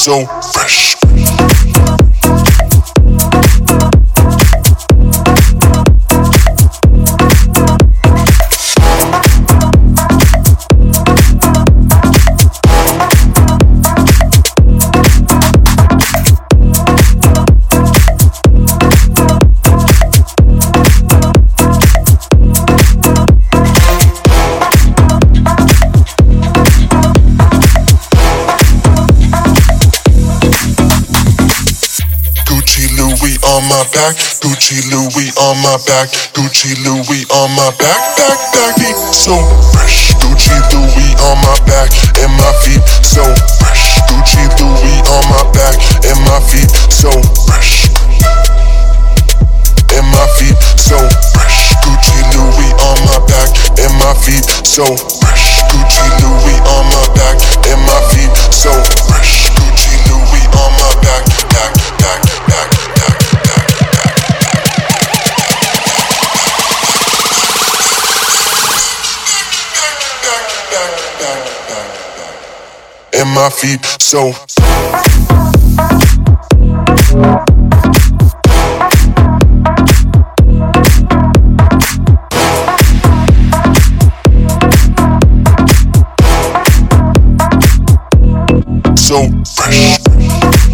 so fresh. On my back, Gucci Louis on my back, Gucci Louis on my back, back, feet so fresh. Gucci Louis on my back and my feet so fresh. Gucci Louis on my back and my feet so fresh. And my feet so fresh. Gucci Louis on my back and my feet so fresh. Gucci Louis on my back and my feet so fresh. Gucci Louis on my back, back. And my feet so fresh.